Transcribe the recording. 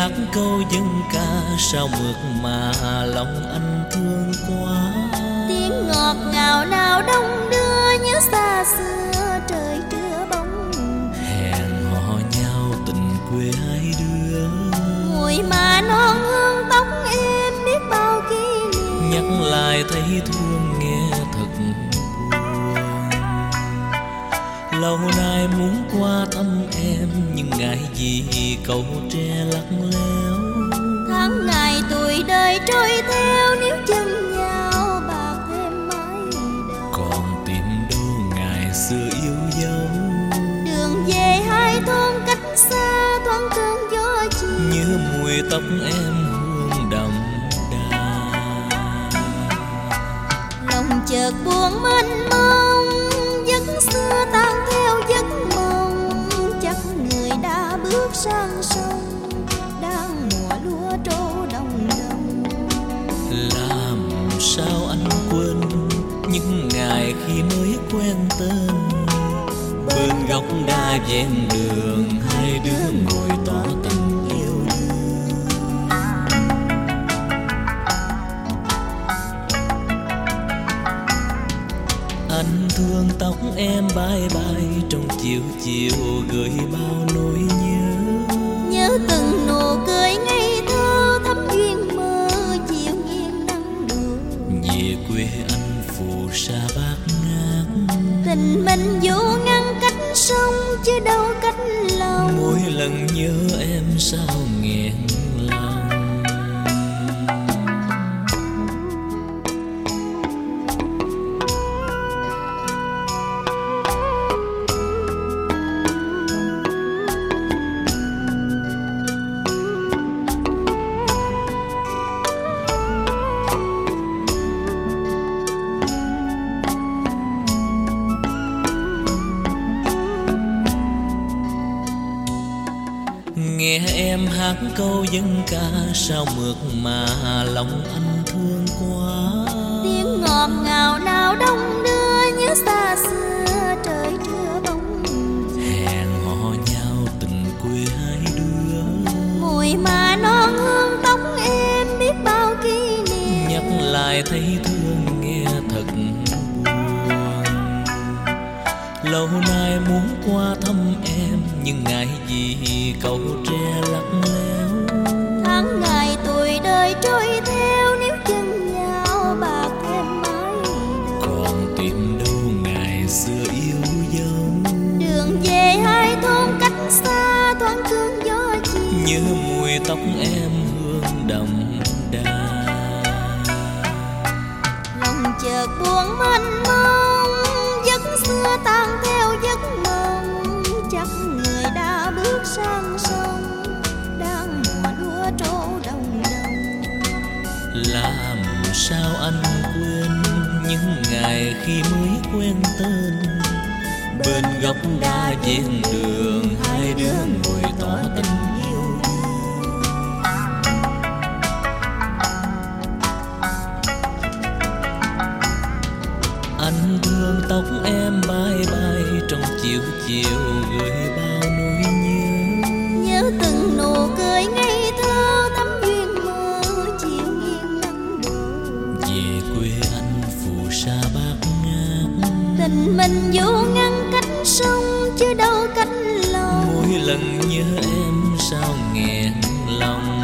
hát câu dân ca sao mượt mà lòng anh thương quá. Tiếng ngọt ngào nào đông đưa nhớ xa xưa trời trưa bóng. Hẹn hò nhau tình quê hai đứa, Mùi mà non hương tóc em biết bao kỷ niệm. nhắc lại thấy thương nghe thật buồn. Lâu nay muốn qua thăm em nhưng ngại gì cầu tre lắc léo. Tháng ngày tuổi đời trôi theo nếu chân nhau bạc thêm mái đầu. Còn tìm đâu ngày xưa yêu dấu. Đường về hai thôn cách xa thoáng cơn gió chiều. Nhớ mùi tóc em hương đậm đà. Lòng chợt buồn mênh mông, giấc xưa tan theo giấc mộng. Chắc người đã bước sang sông, đang mùa lúa trổ đồng đồng. Làm sao anh quên những ngày khi mới quen tên. Bên góc đa ven đường hai đứa ngồi tỏ tình yêu đương. Anh thương tóc em bay bay trong chiều chiều gửi bao nỗi nhớ. Nhớ từng nụ cười ngây thơ thắm duyên mơ chiều nghiêng nắng đùa. Về quê anh phù sa bát ngát, Tình mình dù ngăn cách sông chứ đâu cách lòng. mỗi lần nhớ em sao nghẹn lòng. Nghe em hát câu dân ca sao mượt mà lòng anh thương quá. Tiếng ngọt ngào nào đông đưa nhớ xa xưa trời trưa bóng. Hẹn hò nhau tình quê hai đứa, Mùi mà non hương tóc em biết bao kỷ niệm. nhắc lại thấy thương nghe thật buồn. Lâu nay muốn qua thăm em nhưng ngại gì cầu tre lắc léo. Tháng ngày tuổi đời trôi theo nếu chân nhau bạc thêm mái đầu. Còn tìm đâu ngày xưa yêu dấu. Đường về hai thôn cách xa thoáng cơn gió chiều. Nhớ mùi tóc em hương đậm đà. Lòng chợt buồn mênh mông, giấc xưa tan theo giấc mộng. Chắc người đã bước sang sông, đang mùa lúa trổ đồng đồng. Làm sao anh quên những ngày khi mới quen tên. Bên góc đa ven đường hai đứa ngồi tỏ tình yêu đương. Anh thương tóc em bay bay trong chiều chiều gửi bao nỗi nhớ. Nhớ từng nụ cười ngây thơ thắm duyên mơ chiều nghiêng nắng đổ. Về quê anh phù sa bát ngát, Tình mình dù ngăn cách sông chứ đâu cách lòng. mỗi lần nhớ em sao nghẹn lòng.